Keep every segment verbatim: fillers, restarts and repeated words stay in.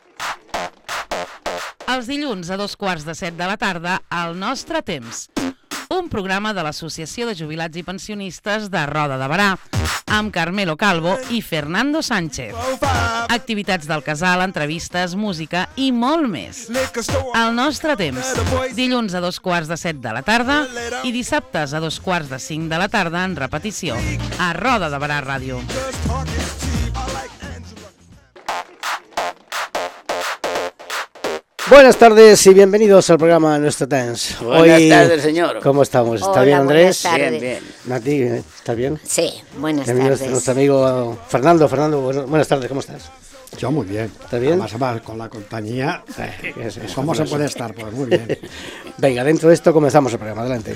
Els dilluns a dos quarts de set de la tarda, al Nostre Temps. Un programa de l'Associació de Jubilats i Pensionistes de Roda de Berà, amb Carmelo Calvo i Fernando Sánchez. Activitats del casal, entrevistes, música i molt més. El Nostre Temps, dilluns a dos quarts de set de la tarda i dissabtes a dos quarts de cinc de la tarda en repetició, a Roda de Berà Ràdio. Buenas tardes y bienvenidos al programa Nuestro Temps. Buenas Hoy, tardes, señor. ¿Cómo estamos? ¿Está Hola, bien, Andrés? buenas Bien, bien. Nati, ¿estás bien? Sí, buenas Bienvenido tardes. nuestro amigo Fernando. Fernando, bueno, buenas tardes, ¿cómo estás? Yo muy bien. ¿Estás bien? Además, además, con la compañía, Eh, es- es ¿cómo se fabuloso. puede estar? Pues muy bien. Venga, dentro de esto comenzamos el programa. Adelante.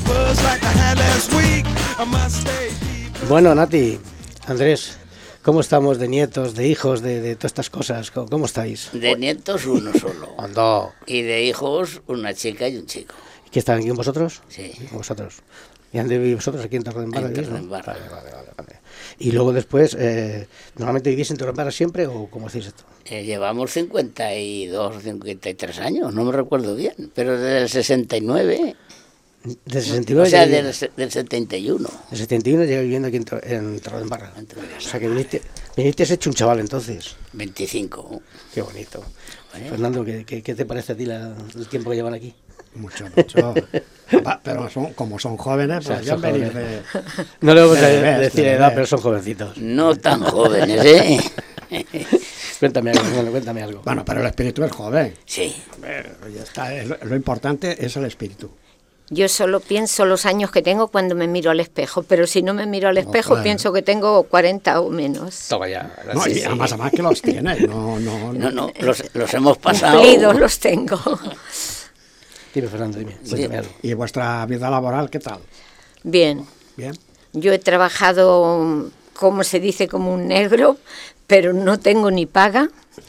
Bueno, Nati, Andrés, ¿cómo estamos de nietos, de hijos, de, de todas estas cosas? ¿Cómo, cómo estáis? De nietos uno solo. Ando. Y de hijos una chica y un chico. ¿Qué están aquí con vosotros? Sí. Con vosotros. ¿Y dónde vivís vosotros? ¿Aquí en Torredembarra? En vivís, no? Torredembarra. Vale, vale, vale, vale. Y luego después, eh, ¿normalmente vivís en Torredembarra siempre o cómo hacéis esto? Eh, llevamos cincuenta y dos, cincuenta y tres años, no me recuerdo bien, pero desde el sesenta y nueve, ¿Del sesenta y nueve? o sea, ya- del, se- del setenta y uno. Del setenta y uno llega viviendo aquí en, Tor- en Torredembarra. En Torredembarra. O sea que viniste, viniste hecho un chaval entonces. veinticinco. Qué bonito. Bueno. Fernando, ¿qué, qué, qué te parece a ti la- el tiempo que llevan aquí? Mucho, mucho. Pa- Pero son, como son jóvenes, pues O sea, ya son venir jóvenes. de... No le vamos a De bebés, decir de edad, bebés. pero son jovencitos. No tan jóvenes, ¿eh? Cuéntame algo, Fernando, cuéntame algo. Bueno, pero el espíritu es joven. Sí. Eh, ya está, es lo, lo importante es el espíritu. Yo solo pienso los años que tengo cuando me miro al espejo, pero si no me miro al espejo claro. pienso que tengo cuarenta o menos. Toma ya. No, Sí, y sí. además, además que los tienes. No, no, No, no, los, los hemos pasado. Cumplidos los tengo. Dime, Fernando, dime. Cuéntame algo. ¿Y vuestra vida laboral qué tal? Bien, Bien. yo he trabajado, como se dice, como un negro, pero no tengo ni paga.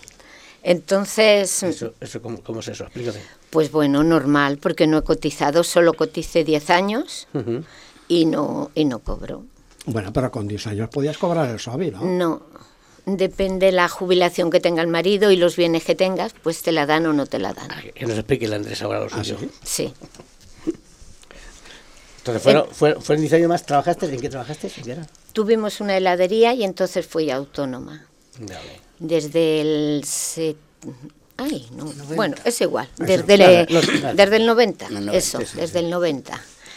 Entonces, Eso, eso, ¿cómo, ¿Cómo es eso? Explícame. pues bueno, normal, porque no he cotizado, solo coticé diez años Ujú. y no, y no cobro. Bueno, pero con diez años podías cobrar el SOBI, ¿no? No, depende la jubilación que tenga el marido y los bienes que tengas, pues te la dan o no te la dan. Que nos explique el Andrés ahora lo ¿Ah, suyo. sí? Sí, Entonces, fueron, fueron, fueron diez años más. ¿Trabajaste? ¿En qué trabajaste? ¿En qué era? tuvimos una heladería y entonces fui autónoma. Vale. Desde el... Se... Ay, no, bueno, es igual, Eso, desde, claro, el, los- claro. desde el noventa, El noventa, eso, sí, sí, desde el noventa.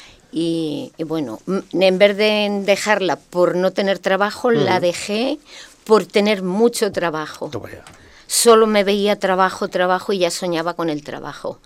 Y, y bueno, m- en vez de dejarla por no tener trabajo, la dejé por tener mucho trabajo. Toma ya. Solo me veía trabajo, trabajo y ya soñaba con el trabajo.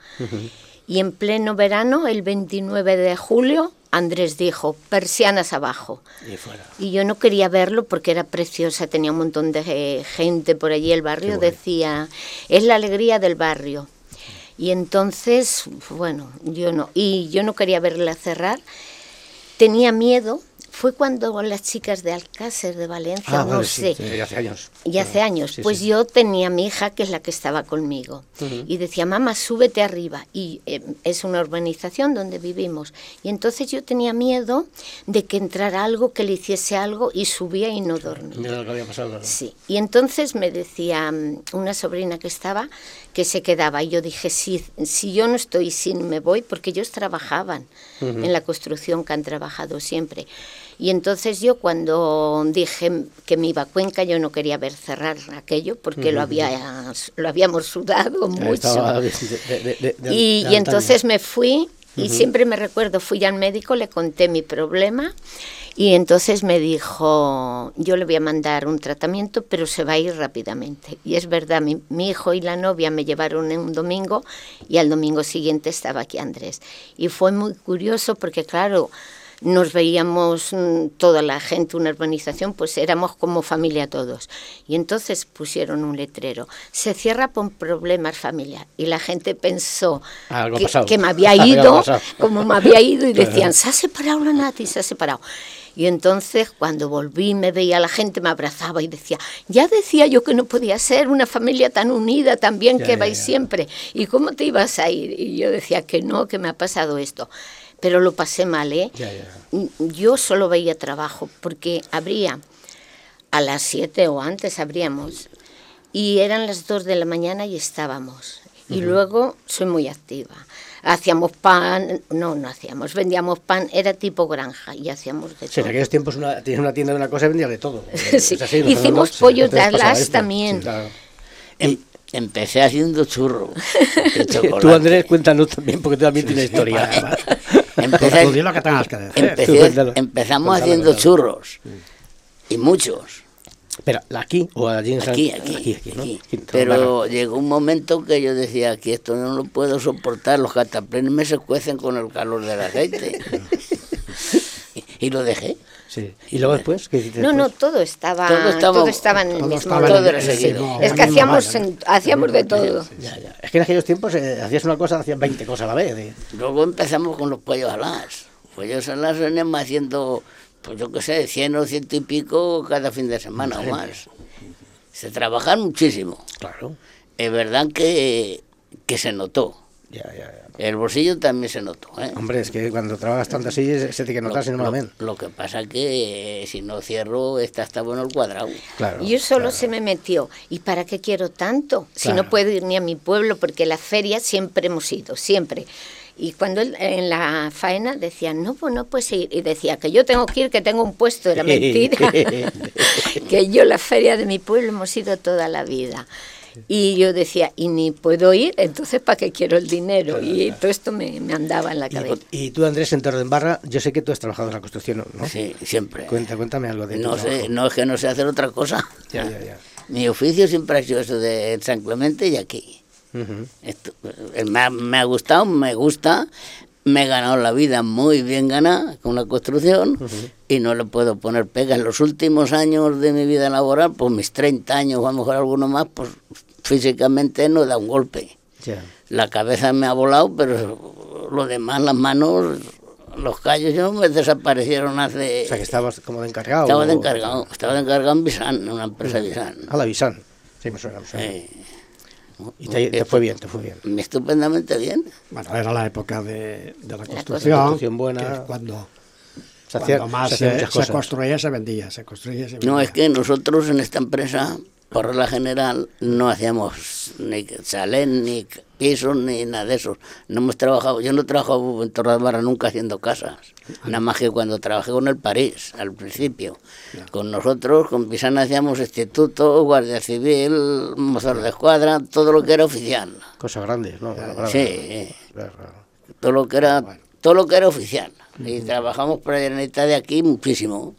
Y en pleno verano, el veintinueve de julio, Andrés dijo, persianas abajo. Y fuera. Y yo no quería verlo porque era preciosa, tenía un montón de eh, gente por allí, el barrio Qué bonito. decía, es la alegría del barrio. Y entonces, bueno, yo no, y yo no quería verla cerrar, tenía miedo. Fue cuando las chicas de Alcácer de Valencia, Ah, no vale, sí, sé, sí, hace años. y hace años, Sí, pues sí. yo tenía a mi hija, que es la que estaba conmigo, Ujú. y decía, mamá, súbete arriba, y eh, es una urbanización donde vivimos, y entonces yo tenía miedo de que entrara algo, que le hiciese algo, y subía y no dormía. Mira lo que había pasado. ¿no? Sí, y entonces me decía mm, una sobrina que estaba, que se quedaba, y yo dije, si, si yo no estoy, si me voy, porque ellos trabajaban en la construcción, que han trabajado siempre. Y entonces yo cuando dije que me iba a Cuenca, yo no quería ver cerrar aquello, porque lo, había, lo habíamos sudado mucho. Estaba de- de- de- de- de- Y, de y entonces antaño. me fui y siempre me recuerdo, fui al médico, le conté mi problema y entonces me dijo, yo le voy a mandar un tratamiento, pero se va a ir rápidamente. Y es verdad, mi, mi hijo y la novia me llevaron un domingo y al domingo siguiente estaba aquí Andrés. Y fue muy curioso porque, claro, nos veíamos mm, toda la gente, una urbanización, pues éramos como familia todos. Y entonces pusieron un letrero, se cierra por problemas familiares. Y la gente pensó Ah, algo ha que, pasado. que me había Algo ha ido, pasado. como me había ido, y decían, se ha separado la Nati, se ha separado. Y entonces cuando volví me veía la gente, me abrazaba y decía, ya decía yo que no podía ser una familia tan unida, tan bien, Ya, que ya, vais ya. siempre. ¿Y cómo te ibas a ir? Y yo decía que no, que me ha pasado esto. Pero lo pasé mal, ¿eh? Ya, ya. Yo solo veía trabajo, porque habría a las siete o antes, abríamos y eran las dos de la mañana y estábamos. Y Uh-huh. luego soy muy activa. Hacíamos pan, no, no hacíamos, vendíamos pan, era tipo granja y hacíamos de Sí, todo. en aquellos tiempos una, tienes una tienda de una cosa y vendías de todo. Sí. Es así, ¿no? Hicimos Sí, pollo entonces pasaba talas esto. también. Sí, claro. Em- empecé haciendo churros de chocolate. Tú, Andrés, cuéntanos también, porque tú también tienes historia. Vale, vale. Empecé- Tú di lo que tengas que decir. empecé- Tú cuéntalo. empezamos Cuéntalo, haciendo cuéntalo. churros. Y muchos. Espera, ¿aquí o allí en San... Aquí, aquí, aquí, aquí, ¿no? aquí. Aquí en Pero Barra. llegó un momento que yo decía que esto no lo puedo soportar, los cataplenes me se cuecen con el calor del aceite. y, y lo dejé. Sí. ¿Y luego después? ¿Qué hiciste No, no, después? todo estaba, Todo estaba- todo estaba en el todo mismo estaba orden. todo era en- seguido. en- Es en que la misma hacíamos, valla, ¿no? en- hacíamos de todo. Ya, ya. Es que en aquellos tiempos eh, hacías una cosa, hacías veinte cosas a la vez. ¿eh? Luego empezamos con los pollos alas. Pollos alas veníamos haciendo, pues yo qué sé, cien o ciento y pico cada fin de semana o más. Se trabajan muchísimo. Claro. Es verdad que, que se notó. Ya, ya, ya. El bolsillo también se notó, ¿eh? Hombre, es que cuando trabajas tanto así se se tiene que notar, si no lo, malamente. lo que pasa que eh, si no cierro, esta está bueno el cuadrado. Claro. Y yo solo claro. se me metió. ¿Y para qué quiero tanto? Si Claro. no puedo ir ni a mi pueblo, porque la feria siempre hemos ido, siempre. Y cuando él- en la faena decían, no, pues no puedes ir. Y decía que yo tengo que ir, que tengo un puesto. Era mentira. Que yo la feria de mi pueblo hemos ido toda la vida. Y yo decía, y ni puedo ir, entonces ¿para qué quiero el dinero? Y todo esto me, me andaba en la cabeza. Y, y tú, Andrés, en Torredembarra, yo sé que tú has trabajado en la construcción, ¿no? Sí, siempre. Cuenta, cuéntame algo de tu No sé, trabajo. no es que no sé hacer otra cosa. Ya, ya, ya. Mi oficio siempre ha sido eso de San Clemente y aquí. Ujú. Esto, eh, me, ha, me ha gustado, me gusta, me he ganado la vida muy bien ganada con la construcción y no le puedo poner pega. En los últimos años de mi vida laboral, pues mis treinta años o a lo mejor alguno más, pues físicamente no da un golpe. Ya. La cabeza me ha volado, pero lo demás, las manos, los callos, yo me desaparecieron hace... O sea, que estabas como de encargado. Estaba de o- encargado, estaba de encargado en Visan, en una empresa Visan. A la Visan. Sí, me suena, me suena. Eh, Y te, te fue bien, te fue bien. estupendamente bien. Bueno, era la época de, de la La construcción, construcción buena. que es cuando, Se hacía- cuando más se hacían se, muchas se cosas. construía, se vendía, se construía, se vendía. No, es que nosotros en esta empresa, por regla general, no hacíamos ni chalet, ni pisos, ni nada de eso. No hemos trabajado, yo no he trabajado en Torredembarra nunca haciendo casas, nada más que cuando trabajé con el París, al principio. Con nosotros, con Pisana, hacíamos instituto, guardia civil, mozos de escuadra, todo lo que era oficial. Cosas grandes, ¿no? Claro, claro. Sí, Claro, claro. todo lo que era, todo lo que era oficial. Y trabajamos para la Generalitat de aquí muchísimo.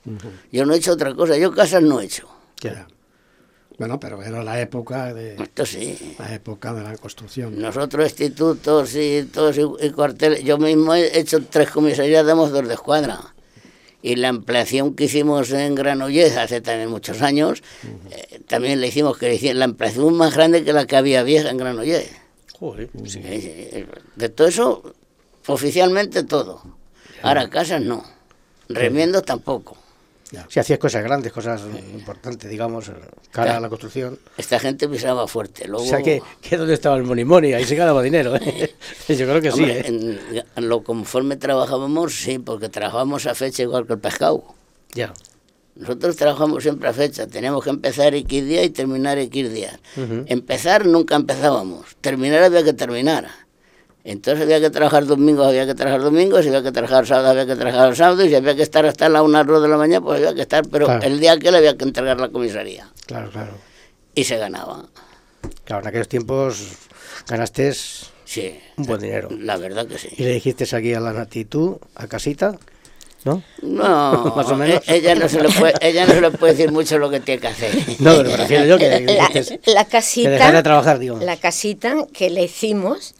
Yo no he hecho otra cosa, yo casas no he hecho. Ya. Bueno, pero era la época de Esto sí. la época de la construcción. Nosotros institutos y todos y, y cuarteles, yo mismo he hecho tres comisarías de mozos de escuadra. Y la ampliación que hicimos en Granollers hace también muchos años, eh, también le hicimos que le hicieron la ampliación más grande que la que había vieja en Granollers. Joder, sí. Eh, eh, De todo eso, oficialmente todo. Ahora casas no, remiendos tampoco. Si hacías cosas grandes, cosas importantes, digamos, cara a la construcción. Esta gente pisaba fuerte. Luego, O sea, que, que ¿dónde estaba el money money? Ahí se ganaba dinero, ¿eh? Yo creo que sí, hombre, ¿eh? en, en lo conforme trabajábamos, sí, porque trabajábamos a fecha igual que el pescado. Ya. Nosotros trabajamos siempre a fecha, teníamos que empezar X día y terminar X días. Ujú. Empezar nunca empezábamos, terminar había que terminar. Entonces había que trabajar domingos, había que trabajar domingos, si había que trabajar sábado, había que trabajar sábado, y si había que estar hasta la una de la mañana, pues había que estar, pero Claro. el día que le había que entregar la comisaría. Claro, claro. Y se ganaba. Claro, en aquellos tiempos ganaste Sí. un buen dinero. La verdad que sí. Y le dijiste aquí a la Nati, tú, a casita, ¿no? No, Más o menos. e- ella no se le puede, ella no se le puede decir mucho lo que tiene que hacer. No, pero me refiero yo que La, dijiste la que casita, dejara de trabajar, digo. la casita que le hicimos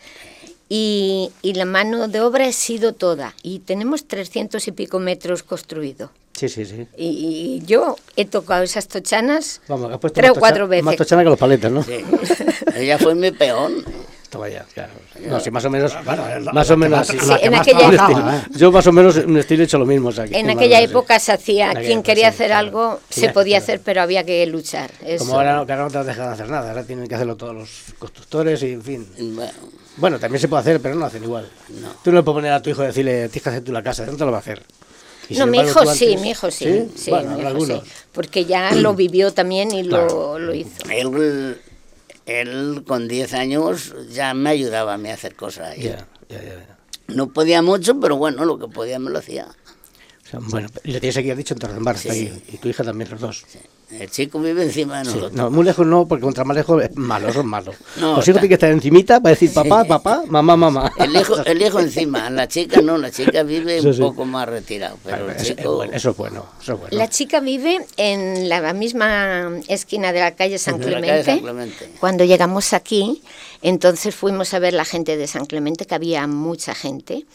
y, y la mano de obra ha sido toda. Y tenemos trescientos y pico metros construidos. Sí, sí, sí. Y, y yo he tocado esas tochanas Vamos, has puesto tres más o cuatro tocha- veces. Más tochana que los paletas, ¿no? Sí. Ella fue mi peón. Toma ya, claro. No, sí, más o menos. Bueno, la- más la o menos que así. más- la Sí, que en más aquella- trabajaba, Un ¿eh? estilo- Yo más o menos un estilo he hecho lo mismo. O sea, que En más o aquella menos, sí. época se hacía, En aquella quien época, quería sí, hacer claro. algo Sí, se podía claro. hacer, pero había que luchar. Eso. Como ahora, que ahora no te dejan hacer nada, ahora tienen que hacerlo todos los constructores y en fin. Bueno, Bueno, también se puede hacer, pero no lo hacen igual. No. Tú no le puedes poner a tu hijo y decirle, tienes que hacer tú la casa, ¿de dónde lo va a hacer? Y No, sin mi embargo, hijo tú sí, antes- mi hijo sí. ¿Sí? sí, Bueno, mi hijo algunos. sí, porque ya lo vivió también y Claro. lo, lo hizo. Él, él con diez años ya me ayudaba a mí a hacer cosas. Ya, ya, ya, ya. No podía mucho, pero bueno, lo que podía me lo hacía. O sea, bueno, y le tienes aquí, has dicho, en Torredembarra, Sí. está aquí. Y tu hija también, los dos. Sí. El chico vive encima de Sí, nosotros. no, muy lejos no, porque contra más lejos es malo, eso es malo. No, Los hijos está- tienen que estar encimita para decir papá, papá, mamá, mamá. El hijo, el hijo encima, la chica no, la chica vive Sí, un sí. poco más retirado, pero Bueno, el es- es chico... bueno, eso es bueno, eso es bueno. La chica vive en la misma esquina de la calle San de la calle Clemente. San Clemente. Cuando llegamos aquí, entonces fuimos a ver la gente de San Clemente, que había mucha gente,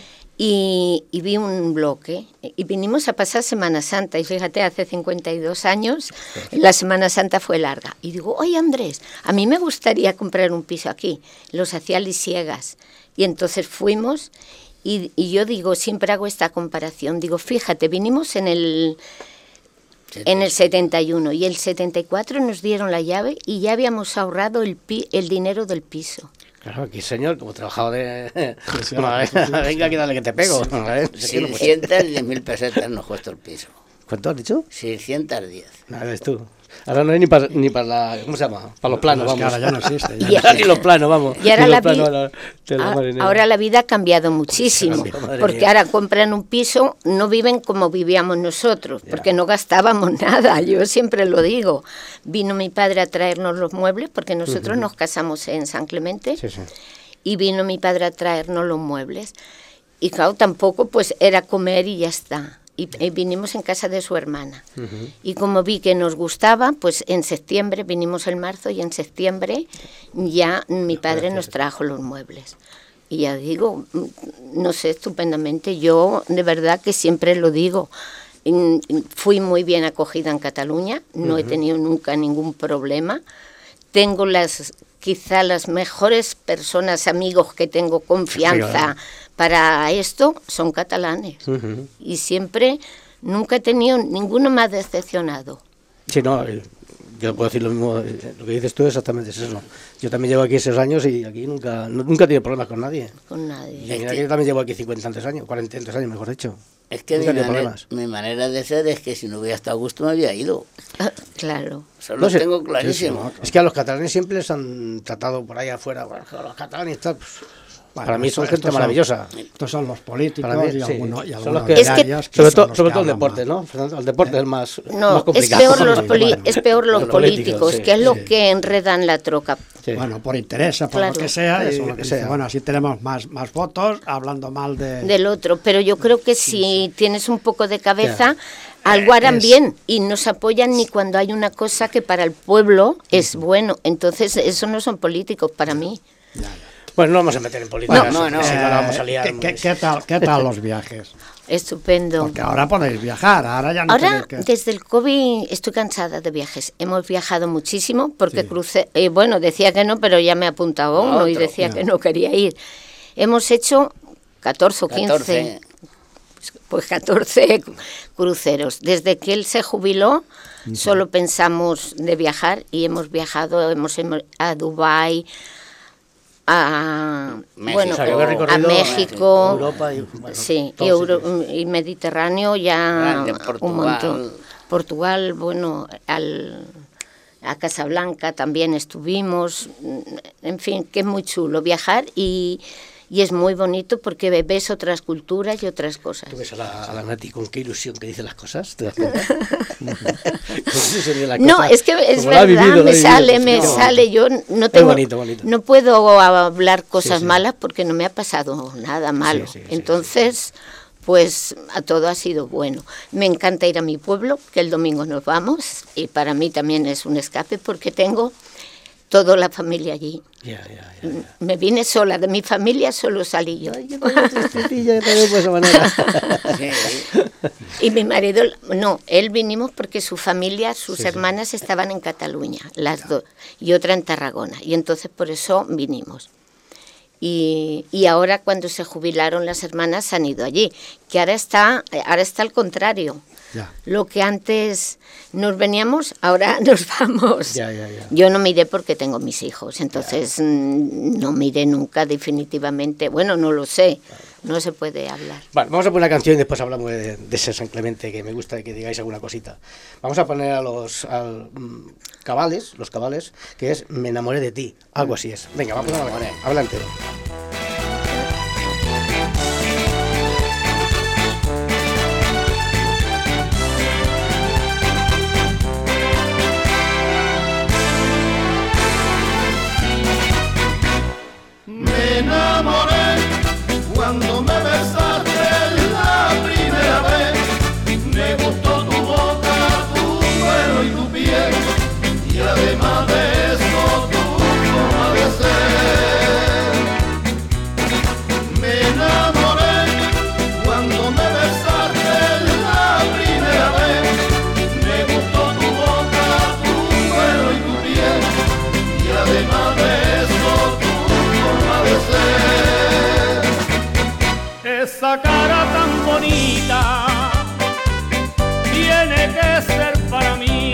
y, y vi un bloque, y vinimos a pasar Semana Santa, y fíjate, hace cincuenta y dos años, la Semana Santa fue larga, y digo, oye Andrés, a mí me gustaría comprar un piso aquí, los hacía lisiegas, y entonces fuimos, y, y yo digo, siempre hago esta comparación, digo, fíjate, vinimos en el... En el setenta y uno y el setenta y cuatro nos dieron la llave y ya habíamos ahorrado el, pi, el dinero del piso. Claro, aquí señor, como trabajado de... sí, Venga, sí, sí. venga, que dale que te pego. ¿eh? seiscientos diez mil pesetas nos cuesta el piso. ¿Cuánto has dicho? seiscientos diez. Nada, eres tú. Ahora no hay ni para ni para la... ¿Cómo se llama? Para los planos, Pero es que vamos. ahora ya no existe. ya Y- no Ahora ni los planos, vamos. Y ahora Ni la, los planos vi- de la- de la a- marinera. ahora la vida ha cambiado muchísimo, cambiado, madre porque mía. ahora compran un piso, no viven como vivíamos nosotros, porque no gastábamos nada, yo siempre lo digo. Vino mi padre a traernos los muebles, porque nosotros nos casamos en San Clemente, Sí, sí. y vino mi padre a traernos los muebles. Y claro, tampoco pues era comer y ya está. Y, y vinimos en casa de su hermana. Y como vi que nos gustaba, pues en septiembre, vinimos en marzo y en septiembre ya mi padre nos trajo los muebles. Y ya digo, no sé, estupendamente, yo de verdad que siempre lo digo, mm, fui muy bien acogida en Cataluña, no he tenido nunca ningún problema, tengo las quizá las mejores personas, amigos que tengo confianza para esto, son catalanes. Ujú. Y siempre, nunca he tenido, ninguno me ha decepcionado. Sí, no, eh, yo puedo decir lo mismo, eh, lo que dices tú exactamente es eso. Yo también llevo aquí esos años y aquí nunca no- nunca he tenido problemas con nadie. Con Y nadie. mira que yo también llevo aquí cincuenta años, cuarenta años, mejor dicho. Es que mi Nunca he tenido manera, problemas. mi manera de ser es que si no hubiera estado a gusto me había ido. Claro. Eso No lo sé. tengo clarísimo. Es que a los catalanes siempre les han tratado por ahí afuera, bueno, los catalanes tal, pues, Bueno, para mí son esto- gente estos son- maravillosa. Estos son los políticos Para mí, y sí. algunos, y Son algunos los que- Es que- diarios que Sobre son todo, los sobre que todo el hablan deporte, más. ¿no? Fernando? El deporte es más, No, más es complicado. peor, los Sí, poli- bueno. es peor los Los políticos, políticos, sí, que es lo sí. que enredan la troca. Sí. Bueno, por interés, por Claro. lo que sea, Sí, eso es lo lo que que dice. sea. Bueno, así tenemos más, más votos hablando mal de... Del otro, pero yo creo que si tienes un poco de cabeza, Ya. algo harán Es- bien y nos apoyan ni cuando hay una cosa que para el pueblo es bueno. Entonces, eso no son políticos para mí. Ya, ya. Bueno, no vamos a meter en política. No, no, no. Si no, la vamos a Eh, liar. ¿qué, qué- pues. qué tal, ¿Qué tal los viajes? Estupendo. Porque ahora podéis viajar, ahora ya no Ahora, tenéis que... desde el COVID, estoy cansada de viajes. Hemos viajado muchísimo porque crucé, eh, bueno, decía que no, pero ya me apuntaba uno y Otro. decía Ya. que no quería ir. Hemos hecho catorce o quince. catorce. Pues catorce cruceros. Desde que él se jubiló, solo pensamos de viajar y hemos viajado, hemos ido a Dubái, a, México. bueno, O sea, que habéis a recorrido México, Europa y, bueno, sí, y, todos Euro- sitios. y Mediterráneo ya Grande, un Portugal. montón. Portugal, bueno, al, a Casablanca también estuvimos, en fin, que es muy chulo viajar y, y es muy bonito porque ves otras culturas y otras cosas. Tú ves a la, a la Nati con qué ilusión que dice las cosas, ¿te das cuenta? Con esa sería la No, cosa, es que es como la ha verdad, vivido, la ha me vivido, sale, pues, me qué sale, bonito. yo no tengo, bonito, bonito. no puedo hablar cosas Sí, sí. malas porque no me ha pasado nada malo. Sí, sí, sí, Entonces, pues a todo ha sido bueno. Me encanta ir a mi pueblo, que el domingo nos vamos, y para mí también es un escape porque tengo toda la familia allí. Ya, ya, ya, ya. Me vine sola, de mi familia solo salí yo. Ay, yo también tristecilla, también por esa manera. Sí. Y mi marido, no, él vinimos porque su familia, sus Sí, sí. hermanas estaban en Cataluña, las dos, y otra en Tarragona, y entonces por eso vinimos. Y, y ahora cuando se jubilaron las hermanas han ido allí, que ahora está, ahora está al contrario. Ya. Lo que antes nos veníamos, ahora nos vamos. Ya, ya, ya. Yo no miré porque tengo mis hijos, entonces mm, no miré nunca definitivamente, bueno, no lo sé, no se puede hablar. Vale, vamos a poner una canción y después hablamos de, de ese San Clemente, que me gusta que digáis alguna cosita. Vamos a poner a los al, mm, cabales, los cabales, que es Me enamoré de ti, algo así es. Venga, vamos a poner, adelante. Me enamoré cuando me besaste la primera vez. Me gustó tu boca, tu pelo y tu piel, y además de eso tu forma de ser. Me enamoré cuando me besaste la primera vez. Me gustó tu boca, tu pelo y tu piel, y además de eso tu forma de ser. Esa cara tan bonita tiene que ser para mí.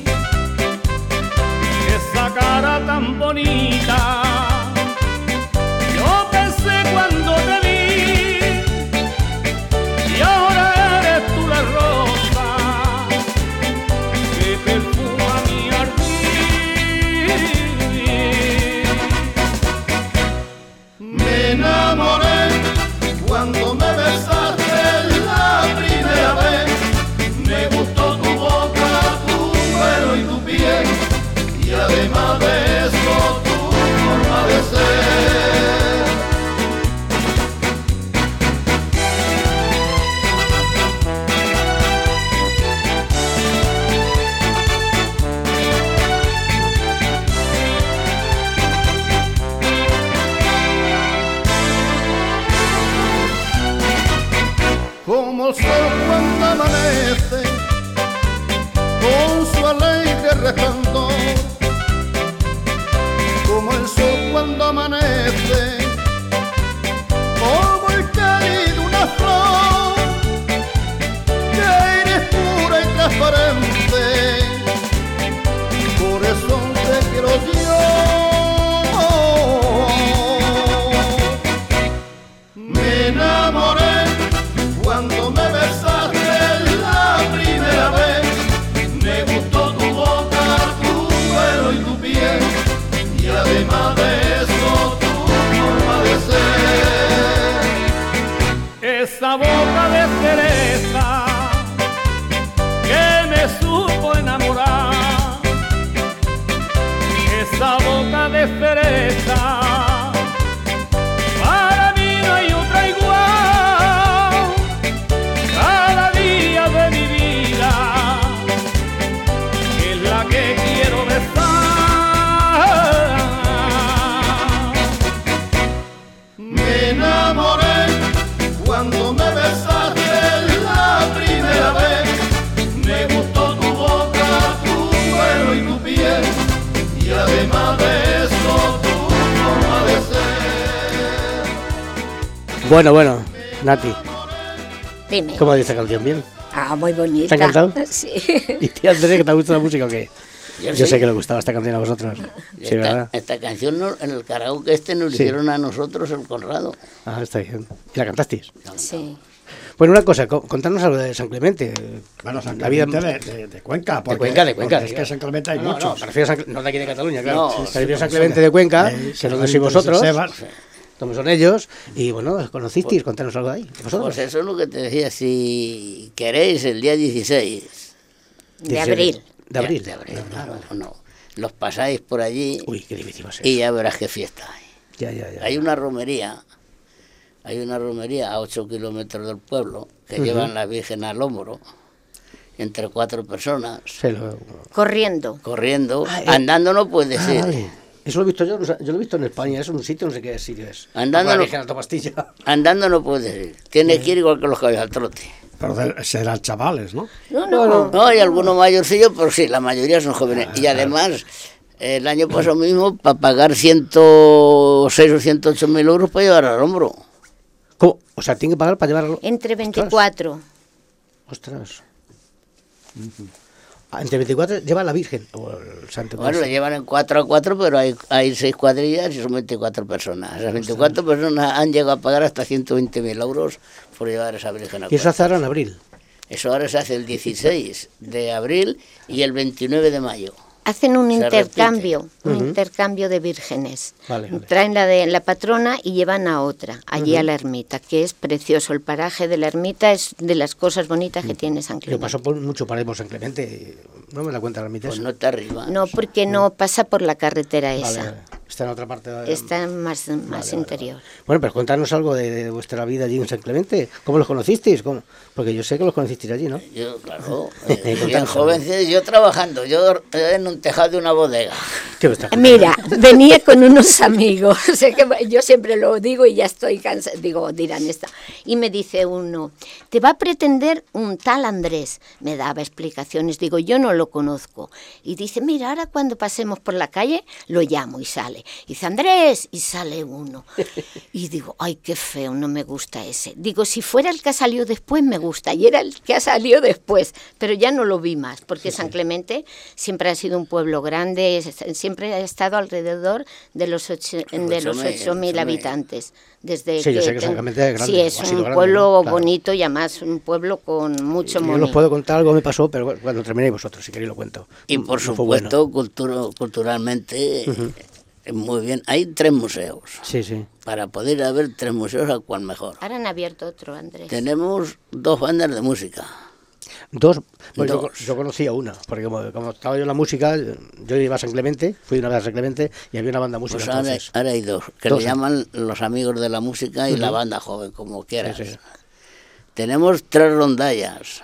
Esa cara tan bonita, yo pensé cuando te vi, y ahora eres tú la rosa que perfuma mi jardín. Me enamoré cuando me besaste la primera vez. Me gustó tu boca, tu pelo y tu piel, y además de eso tu forma de ser. Como el sol cuando amanece, con su alegre resplandor. Como el sol cuando amanece, como el cálido una flor, que eres pura y transparente, por eso te quiero yo. Me enamoré cuando me besaste la primera vez. Me gustó tu boca, tu pelo y tu piel, y además de eso tu forma de ser. Esa boca de cereza que me supo enamorar. Esa boca de cereza, para mí no hay otra igual. Cada día de mi vida es la que quiero besar. Me enamoré cuando me besaste la primera vez. Me gustó tu boca, tu pelo y tu piel, y además de eso tu forma de ser. Bueno, bueno, Nati, Dime. ¿cómo dice la canción? ¿Bien? Ah, muy bonita. ¿Te ha encantado? Sí. ¿Y tía Andrés, que te gusta la música o qué? Yo Yo sí. sé que le gustaba esta canción a vosotros. Sí, Esta, ¿verdad? esta canción no- en el karaoke este nos Sí. hicieron a nosotros el Conrado. Ah, está bien. ¿Y la cantasteis? Sí. Bueno, una cosa, co- contanos algo de San Clemente. Bueno, San La vida- Clemente de, de- de Cuenca. Porque, Cuenca, de Cuenca, porque es sí, que San Clemente hay no, muchos. No, me refiero a San, no de aquí de Cataluña, claro. No, Sí, sí, me refiero a San por Clemente eso. de Cuenca, Eh, que San es donde sois Clemente de vosotros, Sebas. donde son ellos, y bueno, los conocisteis, contanos algo de ahí, de vosotros. Pues eso es lo que te decía, si queréis, el día dieciséis De abril. De abril. De abril, claro. No, los pasáis por allí Uy, qué difícil va a ser. y ya verás qué fiesta hay. Ya, ya, ya. Hay una romería, hay una romería a ocho kilómetros del pueblo que llevan la Virgen al hombro, entre cuatro personas, Se lo- Corriendo. corriendo, Ah, eh. andando no puedes Ah, ir. vale. Eso lo he visto yo, yo lo he visto en España, es un sitio, no sé qué sitio es. Andando La no- Virgen Alta Pastilla. Andando no puedes ir, tienes que ir igual que los caballos al trote. Pero de- serán chavales, ¿no? No, no. No, hay algunos mayorcillos, pero sí, la mayoría son jóvenes. Y además, el año pasado mismo, para pagar ciento seis o ciento ocho mil euros para llevar al hombro. ¿Cómo? O sea, tiene que pagar para llevarlo. Entre veinticuatro. Ostras. Entre veinticuatro lleva la Virgen o el Santo Bueno, lo Cristo. llevan en cuatro a cuatro, pero hay, hay seis cuadrillas y son veinticuatro personas. Esas veinticuatro personas han llegado a pagar hasta ciento veinte mil euros por llevar esa Virgen a Y eso cuadro. hace ahora en abril. Eso ahora se hace el dieciséis de abril y el veintinueve de mayo. Hacen un Se intercambio, un Ujú. intercambio de vírgenes. Vale, vale. Traen la de la patrona y llevan a otra, allí a la ermita, que es precioso. El paraje de la ermita es de las cosas bonitas que tiene San Yo Clemente. paso por mucho para ir por San Clemente. y No me la cuenta la mitad. Pues no te arriba. No, porque no pasa por la carretera Vale, esa. vale. Está en otra parte. De... Está más, más vale, interior. vale. Bueno, pero contanos algo de, de vuestra vida allí en San Clemente. ¿Cómo los conocisteis? ¿Cómo? Porque yo sé que los conocisteis allí, ¿no? Yo, claro, Eh, eh, bien contanos joven, yo trabajando, yo en un tejado de una bodega. ¿Qué me estás Mira, venía con unos amigos, sé que yo siempre lo digo y ya estoy cansada, digo, dirán esta. Y me dice uno, te va a pretender un tal Andrés. Me daba explicaciones, digo, yo no lo conozco. Y dice, mira, ahora cuando pasemos por la calle, lo llamo y sale. Y dice, Andrés, y sale uno. Y digo, ay, qué feo, no me gusta ese. Digo, si fuera el que salió después, me gusta. Y era el que ha salido después, pero ya no lo vi más, porque San Clemente siempre ha sido un pueblo grande, es- siempre ha estado alrededor de los ocho, de los Ocho mil, ocho mil ocho mil. habitantes. Desde Sí, yo sé que ten- San Clemente es grande, sí, es ha sido un grande, pueblo ¿no? Claro. bonito y además un pueblo con mucho Yo money. os puedo contar algo que me pasó, pero bueno, cuando terminéis vosotros, si queréis lo cuento. Y por No fue bueno. supuesto, culturo- culturalmente, eh, muy bien. Hay tres museos. Sí, sí. Para poder haber tres museos, a cual mejor. Ahora han abierto otro, Andrés. Tenemos dos bandas de música. Dos, pues yo, Dos. yo conocía una, porque como, como estaba yo en la música, yo iba a San Clemente, fui una vez a San Clemente y había una banda de música. Pues ahora, entonces. ahora hay dos, que Dos, le ¿eh? llaman los amigos de la música y la banda joven, como quieras. Sí, sí. Tenemos tres rondallas,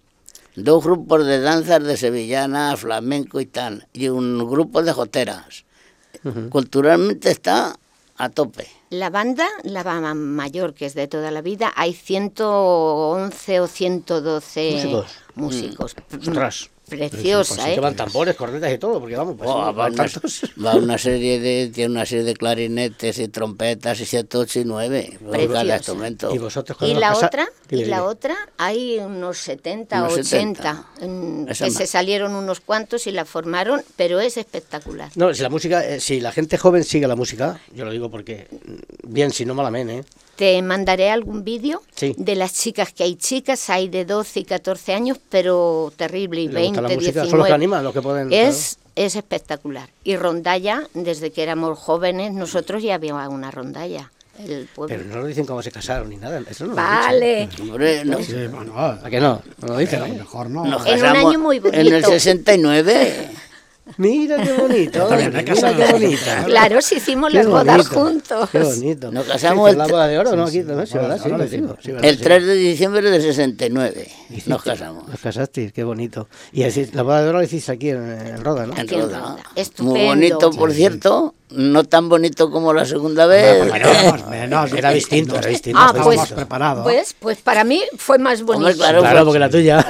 dos grupos de danzas de sevillana, flamenco y tal, y un grupo de joteras. Culturalmente está a tope. La banda, la banda mayor, que es de toda la vida, hay ciento once o ciento doce Músicos. músicos. Ostras. Preciosa, Pues ¿eh? llevan tambores, cornetas y todo, porque vamos, pues, Oh, van va, una, tantos. va una serie de tiene una serie de clarinetes y trompetas y siete, ocho y nueve por Preciosa. cada instrumento. Y vosotros Y cuando la os casa- otra, Dime, y la dime. otra, hay unos setenta, Unos ochenta, setenta. en- Esa que más. se salieron unos cuantos y la formaron, pero es espectacular. No, si la música, eh, si la gente joven sigue la música, yo lo digo porque, mm, bien, si no malamente, ¿eh? Te mandaré algún vídeo Sí. de las chicas, que hay chicas, hay de doce y catorce años, pero terrible, y Le gusta la veinte, música, diecinueve. son los que animan, los que pueden... Es, es espectacular. Y rondalla, desde que éramos jóvenes, nosotros ya había una rondalla, el pueblo. Pero no lo dicen cómo se casaron ni nada, eso no lo han Vale. Hombre, no, Sí, bueno, dicho. ¿A que no? No lo dicen, a lo ¿eh? mejor no. nos En un casamos año muy en el bonito. sesenta y nueve. Mira qué bonito, También hay que mira qué casarnos. bonito. Claro, si hicimos Qué las bodas bonito, juntos. Qué bonito. Nos casamos Sí, el la tre- boda de oro, ¿no? Aquí, ¿no? Sí, boda ¿verdad? de Sí, oro, lo decimos. digo, sí, ¿verdad? El Sí. tres de diciembre del sesenta y nueve nos casamos. Os casasteis, qué bonito. Y así, la boda de oro la hiciste aquí en, en Roda, ¿no? En Aquí en Roda. Roda. Muy Estupendo. bonito, por cierto, no tan bonito como la segunda vez. Menos, menos. Era distinto, era distinto. Ah, era pues, Estábamos preparados. pues, pues para mí fue más bonito. Hombre, claro, Claro, porque la tuya.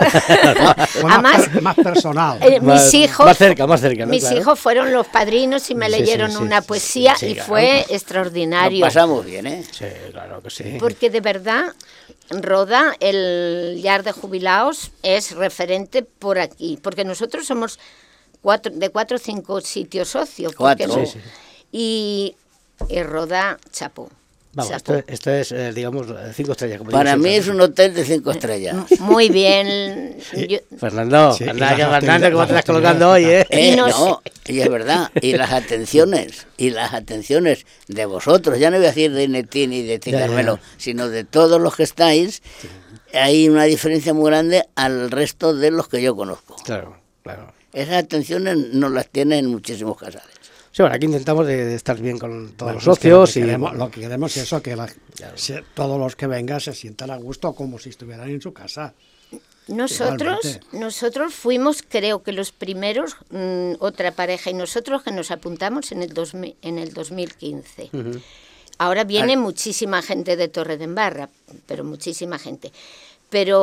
Fue más, Además, per- más personal. Eh, Más- mis hijos, más cerca, más cerca, ¿no? mis Claro. hijos fueron los padrinos y me Sí, sí, leyeron sí, una sí, poesía sí, y claro. fue Nos extraordinario. pasamos bien, ¿eh? Sí, claro que sí. Porque de verdad, Roda, el Yard de Jubilados, es referente por aquí. Porque nosotros somos cuatro, de cuatro o cinco sitios socios. porque Cuatro. no- Sí, sí. Y, y Roda, chapó. Vamos, chapó. esto, esto es, eh, digamos, cinco estrellas. Como Para digo mí siempre, es ¿no? un hotel de cinco estrellas. Muy bien. Yo- Fernando, Sí, y anda, las que actividades- Fernando, ¿cómo te las estás colocando hoy, eh? Eh, Y no no, y es verdad, y las atenciones, y las atenciones de vosotros, ya no voy a decir de Inetín y de Tío Ya, ya, Carmelo, ya. sino de todos los que estáis, hay una diferencia muy grande al resto de los que yo conozco. Claro, claro. Esas atenciones no las tienen muchísimos casales. Sí, bueno, aquí intentamos de, de estar bien con todos Bueno, los es que socios lo que y... queremos, lo que queremos es eso, que la- se- todos los que vengan se sientan a gusto como si estuvieran en su casa. Nosotros, Igualmente. nosotros fuimos, creo que los primeros, mm, otra pareja y nosotros que nos apuntamos en el, dos mil, en el dos mil quince. Ahora viene muchísima gente de Torredembarra, pero muchísima gente. Pero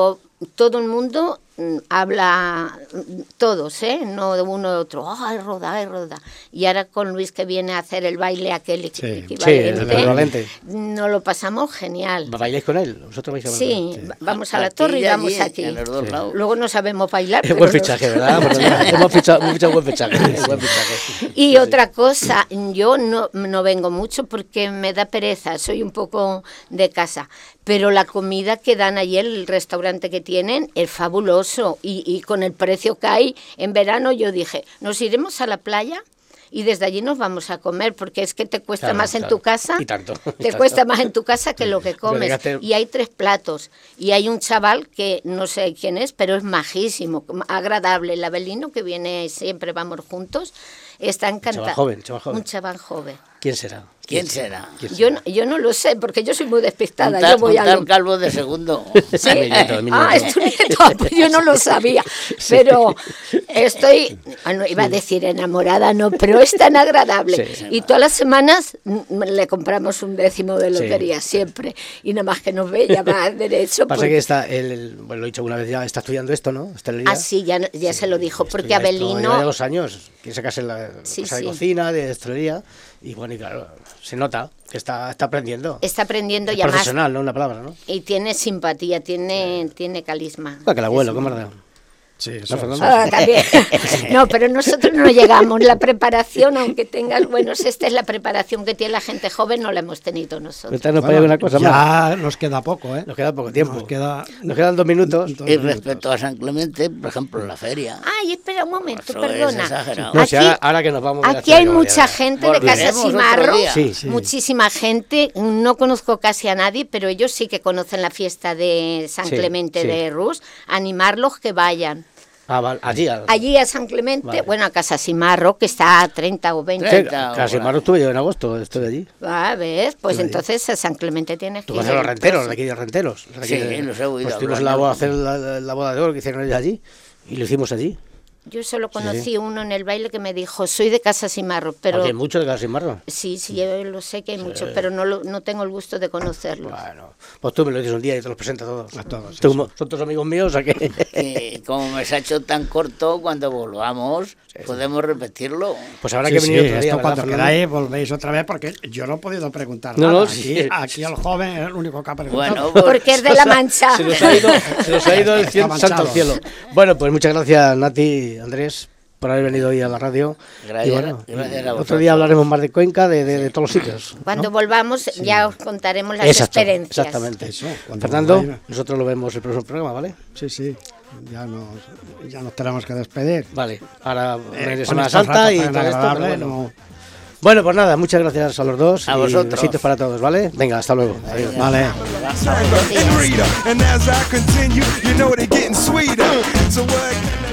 todo el mundo mm, habla, todos, ¿eh? No de uno de otro, ¡ay, Roda, ay, Roda! Y ahora con Luis que viene a hacer el baile aquel Sí, equivalente, sí, el equivalente. nos lo pasamos genial. ¿Bailáis con él? ¿Vosotros vais a bailar? Sí, Sí. vamos a la Aquí torre y allí, vamos aquí. en los dos lados. Luego no sabemos bailar. Es pero buen nos- fichaje, ¿verdad? Porque hemos fichado, hemos fichado buen fichaje. Buen fichaje. Y Sí, otra cosa, yo no, no vengo mucho porque me da pereza, soy un poco de casa, pero la comida que dan allí, el restaurante que tienen, es fabuloso y, y con el precio que hay en verano yo dije, nos iremos a la playa y desde allí nos vamos a comer porque es que te cuesta Claro, más en claro. tu casa, Y tanto, y te tanto. cuesta más en tu casa que lo que Pero comes. llegaste- Y hay tres platos y hay un chaval que no sé quién es, pero es majísimo, agradable, el Abelino que viene siempre, vamos juntos, está encantado. joven, chaval joven. Un chaval joven. ¿Quién será? ¿Quién será? ¿Quién Yo no, yo no lo sé, porque yo soy muy despistada. Un Yo tal, voy un a tal lo- Calvo de segundo. Sí, mi nieto, mi Ah, nieto. es tu nieto, pues yo no lo sabía. Pero estoy, bueno, iba a decir enamorada, no, pero es tan agradable. Sí. Y todas las semanas mm, le compramos un décimo de Sí. lotería, siempre. Y nada más que nos ve, ya va derecho. Pasa porque- que está, el, el- bueno, lo he dicho alguna vez, ya está estudiando esto, ¿no? Hostelería. Ah, sí, ya, ya se lo dijo, porque Estudia esto, Abelino... Lleva dos años, quiere sacarse la Sí, cosa de sí. cocina, de hostelería, y bueno, y claro, se nota que está, está aprendiendo. Está aprendiendo Es ya más profesional, ¿no? Una palabra, ¿no? y tiene simpatía, tiene, tiene carisma. Ah, que el abuelo, ¿qué más da? Sí, ¿No, eso, Fernando? Ah, también. No, pero nosotros no llegamos. La preparación, aunque tengas, bueno, esta es la preparación que tiene la gente joven, no la hemos tenido nosotros. Cuéntanos para bueno, allá una cosa ya más. nos queda poco, ¿eh? Nos queda poco tiempo. Nos queda... Nos quedan dos minutos. Dos Y minutos. respecto a San Clemente, por ejemplo, la feria. Ay, espera un momento, Eso es perdona. exagerado. No, si Aquí- ahora, ahora que nos vamos... de la Aquí hay feria, mucha ya- gente de Volveremos Casa otro Simarro, día. Sí, sí. muchísima gente. No conozco casi a nadie, pero ellos sí que conocen la fiesta de San Sí, Clemente sí. de Rus. Animarlos que vayan. Ah, vale, allí. al- Allí a San Clemente, Vale. bueno, a Casa Simarro, que está a treinta o veinte. Sí, treinta casi horas. más estuve yo en agosto, estuve allí. A ver, pues Estuve allí. entonces a San Clemente tienes que Tú ir. conoces los renteros, de aquí de renteros. de aquí Sí, de- los he oído Pues tuvimos hablar, la boda, ¿no? hacer la, la boda de oro que hicieron ellos allí, y lo hicimos allí. Yo solo conocí uno en el baile que me dijo, soy de Casa Simarro, pero... Porque hay mucho de Casa Marro. Sí, sí, yo lo sé que hay muchos, pero no, lo- no tengo el gusto de conocerlos. Bueno, pues tú me lo dices un día y te los presento a todos. A todos, Tú, eso. como- son todos amigos míos, o sea que... Y como me se ha hecho tan corto, cuando volvamos, podemos repetirlo. Pues habrá Sí, que sí, venir otro día, esto ¿verdad, cuando Fernando? queráis volvéis otra vez porque yo no he podido preguntar No, nada. no, aquí, sí. aquí el joven es el único que ha preguntado. Bueno, pues, Porque es de la Mancha. Se nos ha ido, se nos ha ido el cielo, Está santo al manchado. cielo. Bueno, pues muchas gracias, Nati, Andrés, por haber venido hoy a la radio. Gracias, Y bueno, gracias a otro vosotros. día hablaremos más de Cuenca, de, de, de todos los sitios. Cuando ¿no? volvamos ya os contaremos las Exacto, experiencias. exactamente. Eso, cuando Fernando, volváis. nosotros lo vemos el próximo programa, ¿vale? Sí, sí. Ya nos, ya nos tenemos que despedir. Vale, ahora Eh, viene con Semana estos Santa ratos y tan todo esto, pero agradables, bueno. no- Bueno, pues nada, muchas gracias a los dos. A y vosotros. besitos para todos, ¿vale? Venga, hasta luego. Adiós. Vale. and reader. And as I continue, you know they're getting sweeter. So what can I